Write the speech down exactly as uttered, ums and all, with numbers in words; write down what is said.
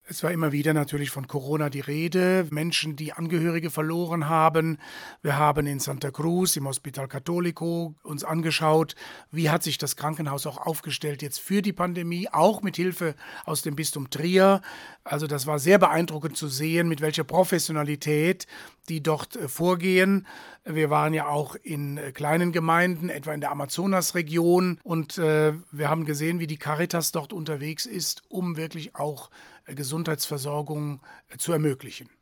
Es war immer wieder natürlich von Corona die Rede, Menschen, die Angehörige verloren haben. Wir haben in Santa Cruz im Hospital Católico uns angeschaut, wie hat sich das Krankenhaus auch aufgestellt jetzt für die Pandemie, auch mit Hilfe aus dem Bistum Trier. Also das war sehr beeindruckend zu sehen, mit welcher Professionalität die dort äh, vorgehen. Wir waren ja auch in äh, kleinen Gemeinden, etwa in der Amazonasregion, und äh, wir haben gesehen, wie die Caritas dort unterwegs ist, um wirklich auch äh, Gesundheitsversorgung äh, zu ermöglichen.